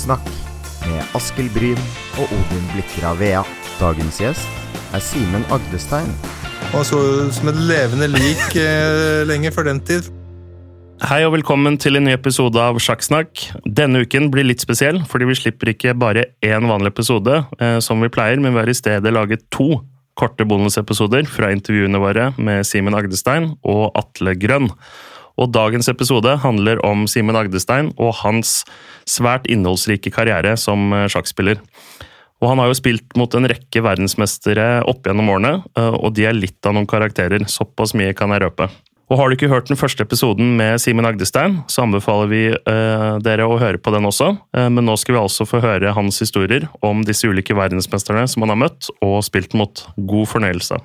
Sjakksnakk med Askild Bryn og Odin Blikker av Vea. Dagens gjest Simen Agdestein. Han så som et levende lik lenge før den tid. Hei og velkommen til en ny episode av Sjakksnakk. Denne uken blir litt spesiell, fordi vi slipper ikke bare en vanlig episode, som vi pleier, men vi har i stedet laget 2 korte bonusepisoder fra intervjuene våre med Simen Agdestein og Atle Grønn. Og dagens episode handler om Simen Agdestein og hans svært innholdsrike karriere som sjakkspiller. Og han har jo spilt mot en rekke verdensmestere opp gjennom årene, og de er litt av noen karakterer, såpass mye kan jeg røpe. Og har du ikke hørt den første episoden med Simen Agdestein, så anbefaler vi dere å høre på den også. Men nå skal vi altså få høre hans historier om disse ulike verdensmesterne som han har møtt og spilt mot. God fornøyelse.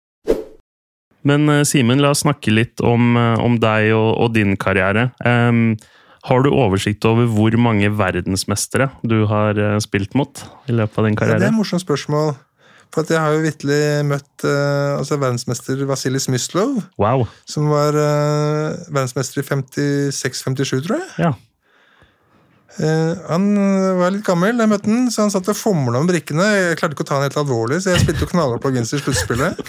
Men Simen, la oss snakke litt om deg og din karriere. Har du oversikt over hvor mange verdensmestere du har spilt mot i løpet av din karriere? Ja, det er et morsomt spørsmål. For at jeg har jo virkelig møtt verdensmester Vasilij Smyslov, wow. Som var verdensmester i 56-57, tror jeg. Ja. Han var litt gammel, jeg møtte han, så han satt og fomlet om brikkene. Jeg klarte ikke å ta han helt alvorlig, så jeg spilte jo knaller på Ginster sluttspillet.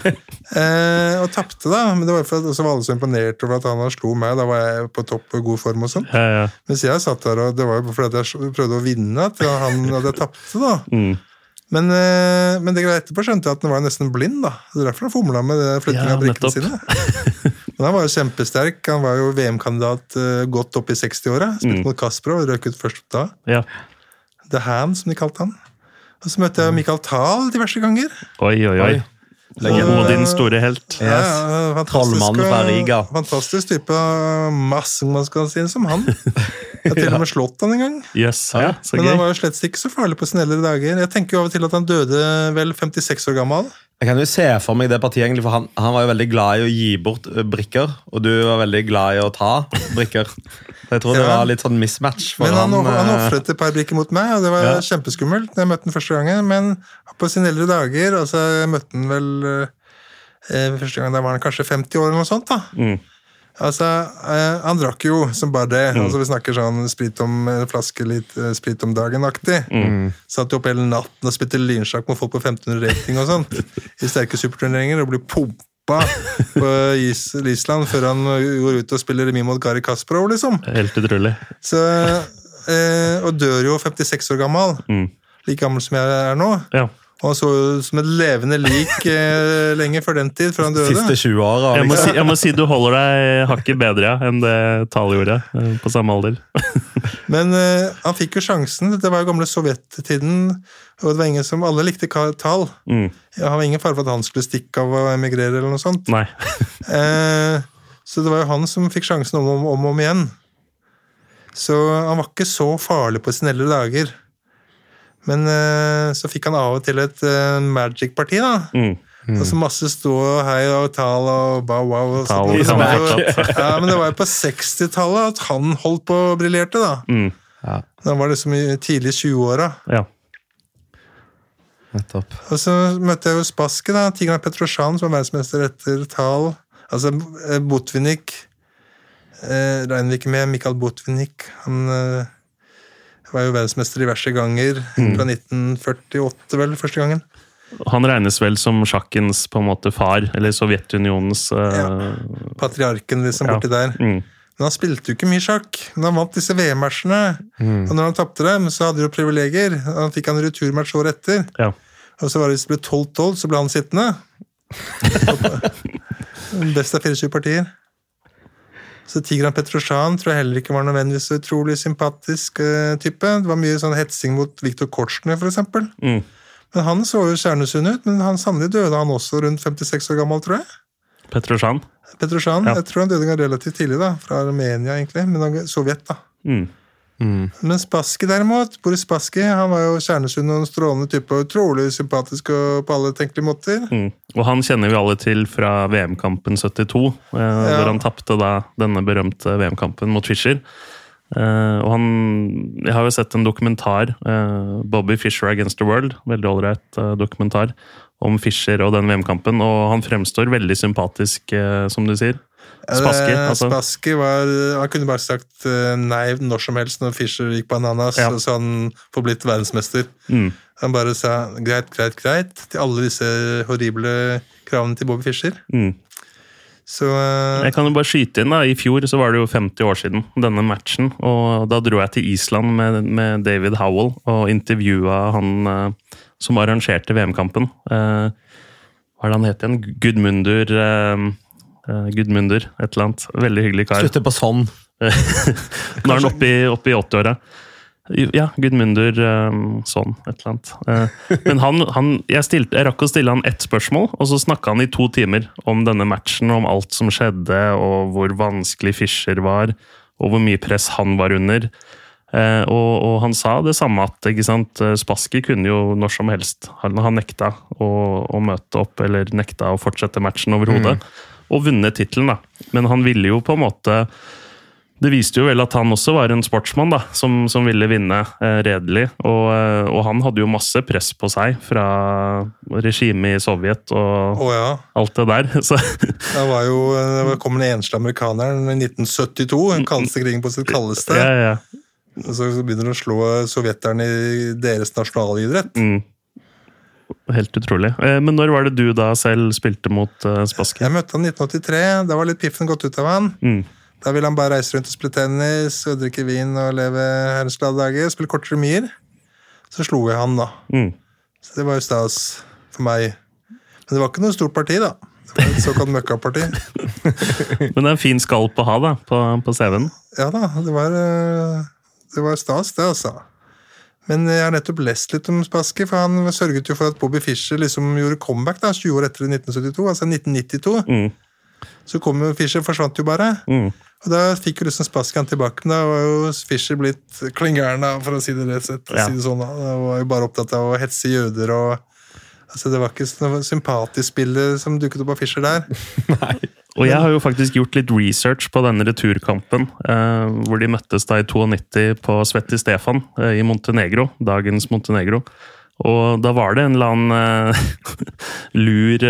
Og tappte da, men det var for at alle så imponert over at han slo meg. Da var jeg på topp og god form og sånn. Ja. Mens jeg satt der, og det var jo fordi at jeg prøvde å vinne at jeg tappte da. Men det greia etterpå skjønte jeg at han var nesten blind da. Det er derfor han fomlet med flyttingen av brikkene sine. Men han var jo kjempesterk. Han var jo VM-kandidat godt opp i 60-åra. Spilte mot Kasparov og røk ut først da. Ja. The Hand, som de kalte han. Og så møtte jeg Mikael Thal diverse ganger. Oi. Og din store helt. Ja, Trollmannen fra Riga. Fantastisk type masse, man skal si, som han. Jeg har til og med slått han en gang. Yes, ja, så men gøy. han var jo slett ikke så farlig på sine eldre dager. Jeg tenker jo av og til at han døde vel 56 år gammel. Jeg kan jo se for meg det partiet egentlig, for han var jo veldig glad i å gi bort brikker, og du var veldig glad i å ta brikker. Så jeg tror det var litt sånn mismatch. Men han offret et par brikker mot meg, og det var kjempeskummelt når jeg møtte den første gangen. Men på sine eldre dager, altså jeg møtte den vel første gang, da var han kanskje 50 år eller noe sånt da. Altså, han drakk jo som bare det. Altså, vi snakker sånn en flaske litt sprit om dagen-aktig. Satt jo opp hele natten og spilte lynsjakk med folk på 1500 rating og sånt. I sterke superturneringer og ble pumpa på Island før han går ut og spiller remis mot Garry Kasparov, liksom. Helt utrolig. Så, og dør jo 56 år gammel. Like gammel som jeg er nå. Ja. Og han så som et levende lik lenge før den tid, før han døde. Siste 20 år. Jeg må si du holder deg hakket bedre enn det Thal gjorde på samme alder. Men han fikk jo sjansen. Det var jo gamle sovjettiden, og det var ingen som alle likte Thal. Jeg har ingen fare for at han skulle stikke av og emigrere eller noe sånt. Nei. Så det var jo han som fikk sjansen om og om igjen. Så han var ikke så farlig på sine eldre dager. Men så fikk han av og til et Magic-parti da. Og så masse stå hei og Thal og bow wow. Og Thal, ja, men det var jo på 60-tallet at han holdt på å briljerte da. Han var liksom i tidlig 20-åra. Ja. Nettopp. Og så møtte jeg jo Spassky da, Tigran Petrosjan som var verdensmester etter Thal. Altså Botvinnik, regner vi ikke med, Mikael Botvinnik, han var jo verdensmester diverse ganger, fra 1948 vel, første gangen. Han regnes vel som sjakkens på en måte far, eller Sovjetunionens... patriarken liksom borti der. Men han spilte jo ikke mye sjakk, men han vant disse VM-matchene, og når han tappte dem, så hadde han jo privilegier. Han fikk en returmatch år etter. Ja. Og så var det, hvis det ble 12-12, så ble han sittende. Best av 24 partier. Så Tigran Petrosjan tror jeg heller ikke var nødvendigvis så utrolig sympatisk type. Det var mye sånn hetsing mot Viktor Kortsjny, for eksempel. Men han så jo kjernesund ut, men han sannelig døde han også rundt 56 år gammel, tror jeg. Petrosjan, ja. Jeg tror han døde relativt tidlig da, fra Armenia egentlig, men Sovjet da. Men Spassky derimot, Boris Spassky, han var jo kjernesund og en strålende type, utrolig sympatisk og på alle tenkelige måter. Og han kjenner vi alle til fra VM-kampen 72, hvor han tappte da denne berømte VM-kampen mot Fischer. Og jeg har jo sett en dokumentar, Bobby Fischer Against the World, veldig ålreit dokumentar om Fischer og den VM-kampen, og han fremstår veldig sympatisk, som du sier. Spassky, altså. Spassky han kunne bare sagt nei når som helst når Fischer gikk bananas, så han får blitt verdensmester. Han bare sa greit til alle disse horrible kravene til Bobby Fischer. Så, jeg kan jo bare skyte inn da, i fjor så var det jo 50 år siden denne matchen, og da dro jeg til Island med David Howell og intervjuet han som arrangerte VM-kampen. Hva er det han het igjen? Gudmundur, et eller annet. Veldig hyggelig kar. Slutter på sånn. Nå er han oppe i 80-åra. Ja, Gudmundur, sånn, et eller annet. Men jeg rakk å stille han ett spørsmål, og så snakket han i 2 timer om denne matchen, om alt som skjedde, og hvor vanskelig Fischer var, og hvor mye press han var under. Og han sa det samme at, ikke sant, Spassky kunne jo når som helst. Han nekta å møte opp, eller nekta å fortsette matchen overhodet, og vunnet titlen da. Men han ville jo på en måte... Det viste jo vel at han også var en sportsmann da, som ville vinne redelig, og han hadde jo masse press på seg fra regimet i Sovjet og alt det der. Så. Det kom den eneste amerikaneren i 1972, den kaldeste krigen på sitt kaldeste. Ja. Og så begynner de å slå sovjeterne i deres nasjonalidrett. Helt utrolig. Men når var det du da selv spilte mot Spassky? Jeg møtte han i 1983, da var litt piffen gått ut av han. Da ville han bare reise rundt og spille tennis, og drikke vin og leve herrens glade dager, spille kortere myer. Så slo jeg han da. Så det var jo stas for meg. Men det var ikke noe stort parti da. Det var et såkalt møkkaparti. Men det er en fin skalp å ha da, på CV-en. Ja da, det var stas det altså. Men jeg har nettopp lest litt om Spassky, for han sørget jo for at Bobby Fischer liksom gjorde comeback da, 20 år etter 1972, altså 1992. Så kom jo Fischer, forsvant jo bare. Og da fikk jo liksom Spassky han tilbake, men da var jo Fischer blitt klingeren da, for å si det rett sett. Si det sånn da. Han var jo bare opptatt av å hetse jøder, og altså, det var ikke sånn sympatisk spiller som dukket opp av Fischer der. Nei. Og jeg har jo faktisk gjort litt research på denne returkampen, hvor de møttes da i 92 på Sveti Stefan i Montenegro, dagens Montenegro. Og da var det en eller annen lur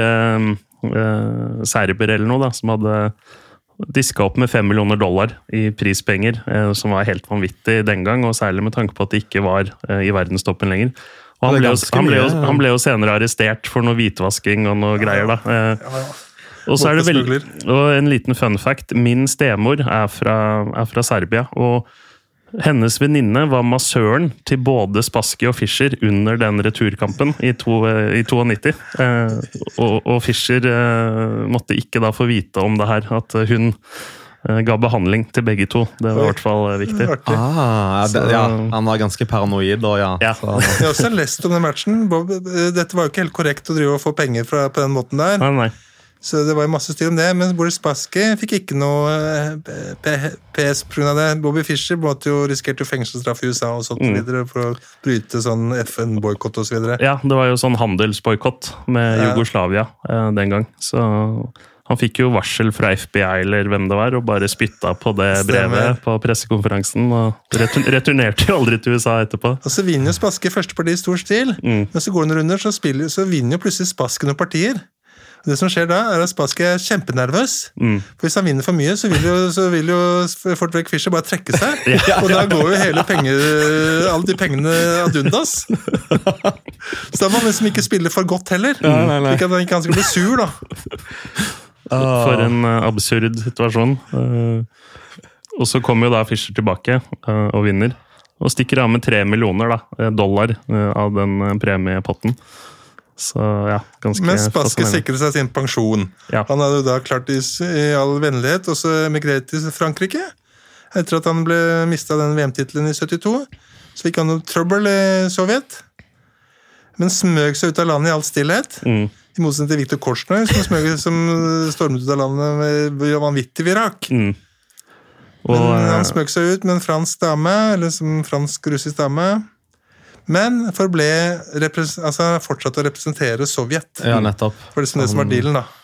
serber eller noe da, som hadde disket opp med $5 millioner i prispenger, som var helt vanvittig den gang, og særlig med tanke på at det ikke var i verdenstoppen lenger. Og han ble jo senere arrestert for noe hvitvasking og noe greier da. Og så er det og en liten fun fact, min stemor er fra Serbia, og hennes venninne var massøren til både Spassky og Fischer under den returkampen i 92. Og Fischer måtte ikke da få vite om det her, at hun ga behandling til begge to. Det var i hvert fall viktig. Han var ganske paranoid. Og Jeg har også lest om den matchen. Dette var jo ikke helt korrekt å drive og få penger på den måten der. Nei. Så det var masse styr om det, men Boris Spassky fikk ikke noe PS på grunn av det. Bobby Fischer måtte jo risikerte fengselsstraff i USA og sånt videre for å bryte sånn FN-boykott og så videre. Ja, det var jo sånn handelsboykott med Jugoslavia den gang, så han fikk jo varsel fra FBI eller hvem det var, og bare spytta på det brevet på pressekonferansen, og returnerte jo aldri til USA etterpå. Og så vinner jo Spassky første parti i stor stil, men så går han runder, så vinner jo plutselig Spassky noen partier. Det som skjer da, er at Spassky er kjempenervøs. For hvis han vinner for mye, så vil jo fort vekk Fischer bare trekke seg. Og da går jo alle de pengene ad undas. Så da må man liksom ikke spille for godt heller. Ikke at han ikke skal bli sur, da. For en absurd situasjon. Og så kommer jo da Fischer tilbake og vinner. Og stikker av med $3 millioner dollar av den premiepotten. Så ja, ganske Men Spassky sikret seg sin pensjon. Han hadde jo da klart i all vennlighet og så emigrert til Frankrike. Etter at han ble mistet den VM-titlen i 72, så fikk han noe trøbbel i Sovjet. Men smøg seg ut av landet i all stillhet. I motsetning til Viktor Kortsjnoj, som stormet ut av landet med vanvittig virak. Men han smøg seg ut med en fransk dame, eller som fransk-russisk dame. Men fortsatte å representere Sovjet. Ja, nettopp. For det som var dealen, da.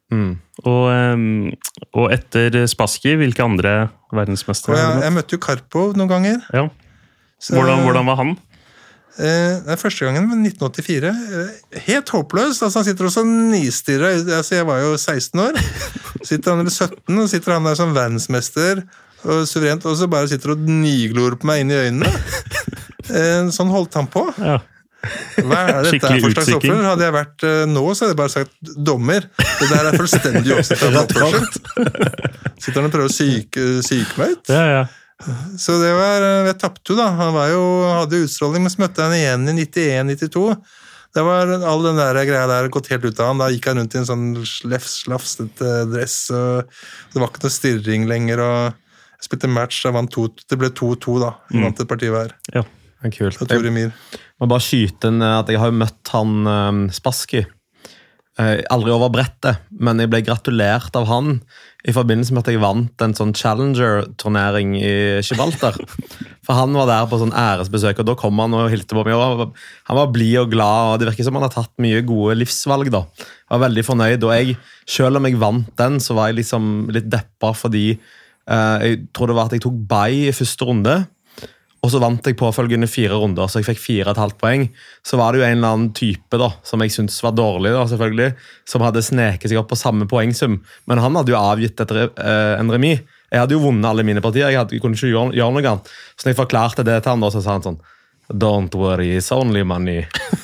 Og etter Spassky, hvilke andre verdensmestere? Jeg møtte jo Karpov noen ganger. Ja. Hvordan var han? Første gangen var 1984. Helt håpløs. Han sitter også nistirret. Jeg var jo 16 år. Sitter han i 17, og sitter han der som verdensmester, og suverent, og så bare sitter og niglor på meg inn i øynene. Sånn holdt han på. Ja. Hva er dette her for slags oppførsel? Hadde jeg vært nå, så hadde jeg bare sagt dommer. Det der er fullstendig oppsett oppførsel. Sitter han og prøver å syke meg ut? Ja. Så det var, jeg tappte jo da. Han hadde utstråling, men så møtte jeg han igjen i 91-92. Det var all den der greia der gått helt ut av han. Da gikk han rundt i en sånn slafset dress, og det var ikke noe stirring lenger, og jeg spilte match, jeg vant 2, det ble 2-2 da. Jeg vant et parti hver. Ja, kult. Og Tore Mir. Jeg må bare skyte inn at jeg har jo møtt han Spassky. Aldri over brettet, men jeg ble gratulert av han i forbindelse med at jeg vant en sånn Challenger-turnering i Gibraltar. For han var der på sånn æresbesøk, og da kom han og hilte på meg. Han var blid og glad, og det virker som han har tatt mye gode livsvalg da. Jeg var veldig fornøyd, og selv om jeg vant den, så var jeg liksom litt deppa, fordi jeg tror det var at jeg tok bye i første runde, og så vant jeg påfølgende 4 runder, så jeg fikk 4,5 poeng. Så var det jo en eller annen type da, som jeg syntes var dårlig da, selvfølgelig, som hadde sneket seg opp på samme poengsum. Men han hadde jo avgitt en remis. Jeg hadde jo vunnet alle mine partier, jeg kunne ikke gjøre noe annet. Så når jeg forklarte det til han da, så sa han sånn, don't worry, it's only money.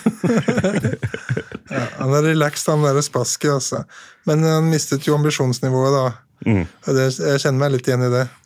Ja, han er relaxed, han der Spassky, altså. Men han mistet jo ambisjonsnivået da. Og jeg kjenner meg litt igjen i det.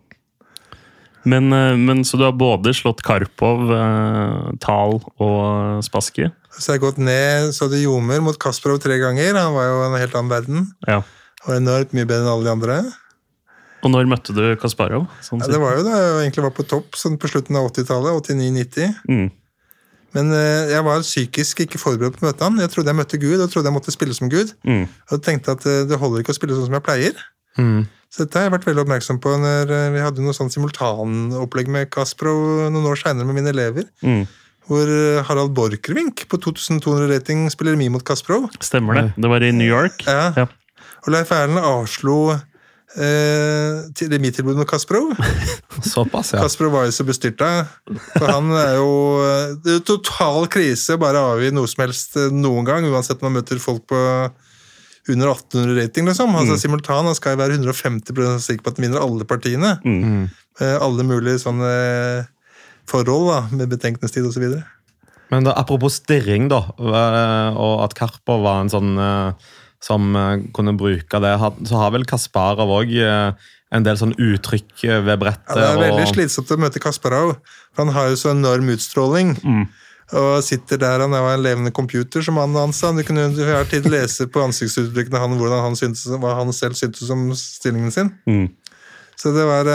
Men så du har både slått Karpov, Tal og Spassky? Så jeg har gått ned, så det ljomer mot Kasparov 3 ganger. Han var jo en helt annen verden. Ja. Og enormt mye bedre enn alle de andre. Og når møtte du Kasparov? Sånn ja, det var jo da jeg egentlig var på topp, sånn på slutten av 80-tallet, 89-90. Men jeg var psykisk ikke forberedt på å møte han. Jeg trodde jeg møtte Gud, og trodde jeg måtte spille som Gud. Og tenkte at det holder ikke å spille sånn som jeg pleier. Så dette har jeg vært veldig oppmerksom på når vi hadde noe sånn simultanopplegg med Kasparov noen år senere med mine elever, hvor Harald Borchgrevink på 2200 rating spiller remis mot Kasparov. Stemmer det. Det var i New York. Ja. Og Leif Erlend avslo remistilbudet mot Kasparov. Såpass, ja. Kasparov var jo så bestyrta, for han er jo det er total krise bare avgi noe som helst noen gang, uansett om man møter folk på under 1800 rating, liksom. Altså simultan, han skal jo være 150% sikker på at han vinner alle partiene. Alle mulige sånne forhold da, med betenkningstid og så videre. Men da, apropos stirring da, og at Karpov var en sånn som kunne bruke det, så har vel Kasparov også en del sånn uttrykk ved brettet. Ja, det er veldig slitsomt å møte Kasparov, for han har jo så enorm utstråling. Og sitter der, han var en levende computer som han ansa. Du kunne hver tid lese på ansiktsuttrykkene hva han selv syntes om stillingen sin. Så det var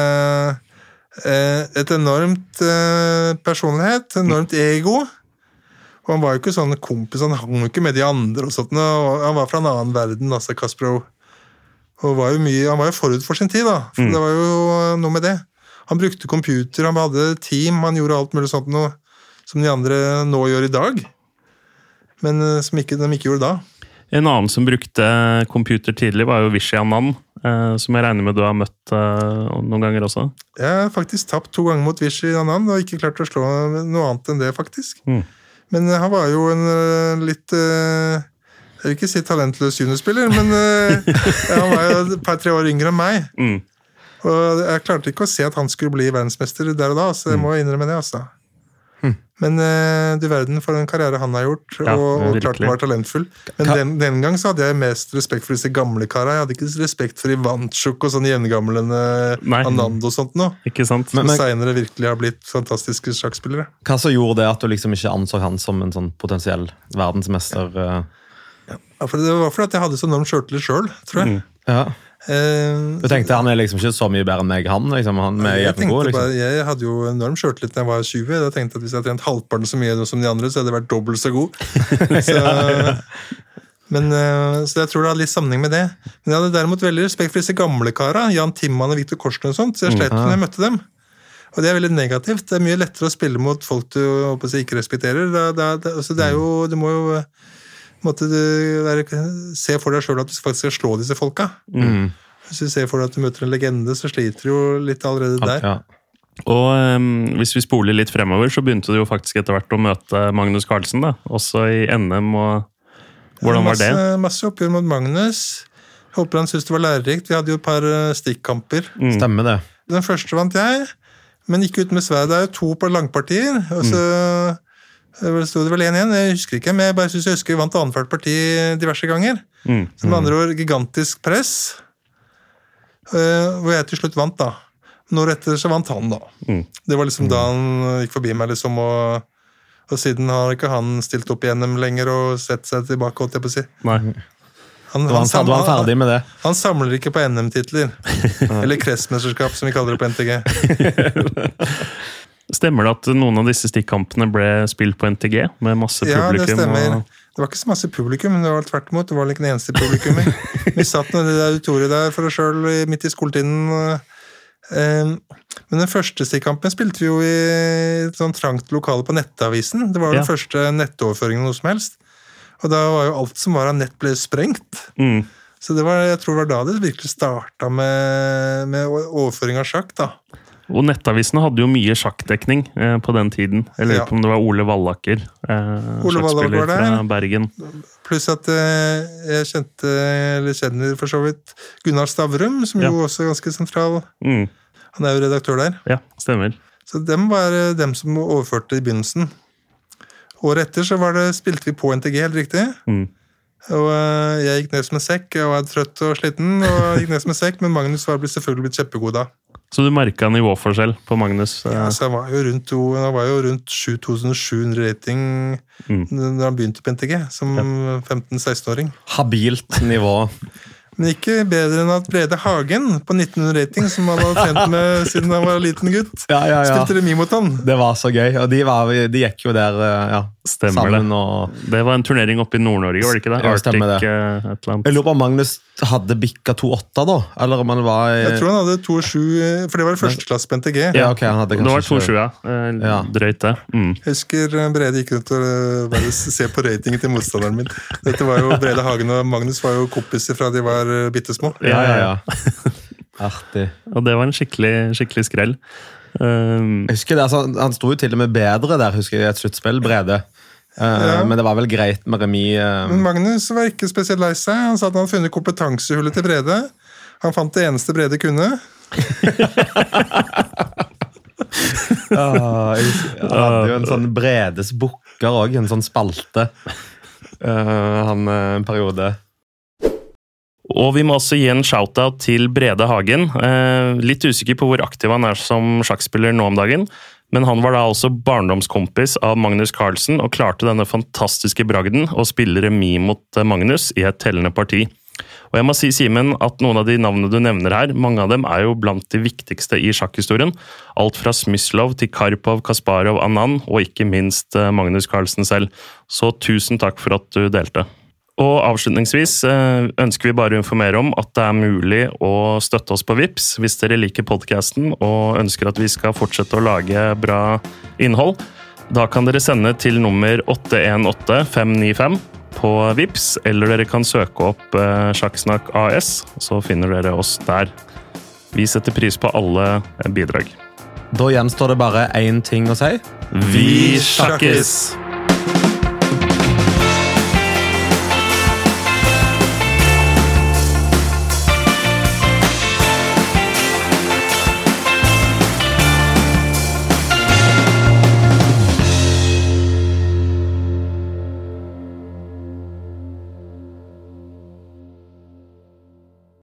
et enormt personlighet, enormt ego. Og han var jo ikke sånn kompis, han hang jo ikke med de andre og sånt. Og han var fra en annen verden, altså Kasparov. Og han var jo forut for sin tid da. For det var jo noe med det. Han brukte computer, han hadde team, han gjorde alt mulig sånt noe som de andre nå gjør i dag, men som de ikke gjorde da. En annen som brukte computer tidlig var jo Vishy Anand, som jeg regner med du har møtt noen ganger også. Jeg har faktisk tapt 2 ganger mot Vishy Anand, og ikke klart å slå noe annet enn det faktisk. Men han var jo en litt, jeg vil ikke si talentløs juniorspiller, men han var jo et par-tre år yngre enn meg. Og jeg klarte ikke å se at han skulle bli verdensmester der og da, så jeg må innrømme det altså. Men du verden for den karriere han har gjort, og klart han var talentfull. Men den gang så hadde jeg mest respekt for disse gamle karene. Jeg hadde ikke respekt for Ivantschuk og sånn jevngamlende Anand og sånt nå. Ikke sant? Som senere virkelig har blitt fantastiske sjakkspillere. Hva så gjorde det at du liksom ikke anså han som en sånn potensiell verdensmester? Ja, for det var fordi at jeg hadde så enormt selvtillit selv, tror jeg. Ja. Du tenkte han er liksom ikke så mye bedre enn meg, liksom, han med god, liksom. Jeg hadde jo enorm selvtillit da jeg var 20. Jeg tenkte at hvis jeg hadde trent halvparten så mye som de andre, så hadde jeg vært dobbelt så god. Så jeg tror det hadde litt sammenheng med det. Men jeg hadde derimot veldig respekt for disse gamle kara, Jan Timman og Viktor Korsen og sånt, så jeg sleit når jeg møtte dem. Og det er veldig negativt. Det er mye lettere å spille mot folk du ikke respekterer. Altså det er jo, du må jo se for deg selv at du faktisk skal slå disse folka. Hvis du ser for deg at du møter en legende, så sliter du jo litt allerede der. Ja. Og hvis vi spoler litt fremover, så begynte du jo faktisk etter hvert å møte Magnus Carlsen da, også i NM, og hvordan var det? Masse oppgjør mot Magnus. Jeg håper han synes det var lærerikt. Vi hadde jo et par stikkamper. Stemmer det. Den første vant jeg, men gikk ut med sverd. Det er jo 2 på langpartier, og så stod det vel 1-1. Jeg husker ikke, men jeg bare synes jeg husker vi vant annethvert parti diverse ganger. Så med andre ord, gigantisk press, hvor jeg til slutt vant da. Når etter så vant han da. Det var liksom da han gikk forbi meg liksom, og siden har ikke han stilt opp i NM lenger og sett seg tilbake, holdt jeg på å si. Nei. Han var ferdig med det. Han samler ikke på NM-titler. Eller kretsmesterskap, som vi kaller det på NTG. Stemmer det at noen av disse stikkampene ble spilt på NTG, med masse publikum? Ja, det stemmer. Det var ikke så masse publikum, men det var tvert imot. Det var ikke den eneste publikum. Vi satt med det auditoriet der for oss selv midt i skoletiden. Men den første stikkampen spilte vi jo i et sånn trangt lokale på Nettavisen. Det var den første nettoverføringen noe som helst. Og da var jo alt som var av nett ble sprengt. Så det var, jeg tror det var da det virkelig startet med overføring av sjakk da. Og Nettavisene hadde jo mye sjakkdekning på den tiden. Jeg lurer på om det var Ole Vallaker, sjakkspiller fra Bergen. Pluss at jeg kjenner for så vidt Gunnar Stavrum, som jo også er ganske sentral. Han er jo redaktør der. Ja, stemmer. Så dem var dem som overførte i begynnelsen. Året etter så spilte vi på NTG, helt riktig. Og jeg gikk ned som en sekk, jeg var trøtt og sliten, og gikk ned som en sekk, men Magnus var selvfølgelig blitt kjempegod da. Så du merket nivåforskjell på Magnus? Ja, så han var jo rundt 7700 rating når han begynte på NTG, som 15-16-åring. Habilt nivå. Men ikke bedre enn at Brede Hagen på 1900 rating, som han hadde trent med siden han var liten gutt, spilte remi mot han. Det var så gøy, og de gikk jo der sammen. Det var en turnering oppe i Nord-Norge, var det ikke det? Ja, stemmer det. Jeg lurer på om Magnus hadde bikka 2,8 da, eller om han var... Jeg tror han hadde 2,7, for det var første klasse på NTG. Ja, ok, han hadde kanskje... Det var 2,7, ja. Drøyt det. Jeg husker Brede gikk ut og se på ratingen til motstanderen min. Dette var jo Brede Hagen og Magnus var jo kompiser fra de var bittesmå. Ja. Artig. Og det var en skikkelig skrell. Jeg husker det, altså, han stod jo til og med bedre der, husker jeg, i et sluttspill, Brede. Men det var vel greit med remi. Men Magnus var ikke spesielt lei seg. Han sa at han hadde funnet kompetansehullet til Brede. Han fant det eneste Brede kunne. Jeg hadde jo en sånn Bredes bukker også, en sånn spalte. En periode. Og vi må også gi en shoutout til Brede Hagen. Litt usikker på hvor aktiv han er som sjakkspiller nå om dagen, men han var da også barndomskompis av Magnus Carlsen og klarte denne fantastiske bragden å spille remi mot Magnus i et tellende parti. Og jeg må si, Simen, at noen av de navnene du nevner her, mange av dem er jo blant de viktigste i sjakkhistorien. Alt fra Smyslov til Karpov, Kasparov, Anand og ikke minst Magnus Carlsen selv. Så tusen takk for at du delte. Og avslutningsvis ønsker vi bare å informere om at det er mulig å støtte oss på Vipps hvis dere liker podcasten og ønsker at vi skal fortsette å lage bra innhold. Da kan dere sende til nummer 818595 på Vipps, eller dere kan søke opp Sjakksnakk AS, så finner dere oss der. Vi setter pris på alle bidrag. Da gjenstår det bare én ting å si. Vi sjakkes!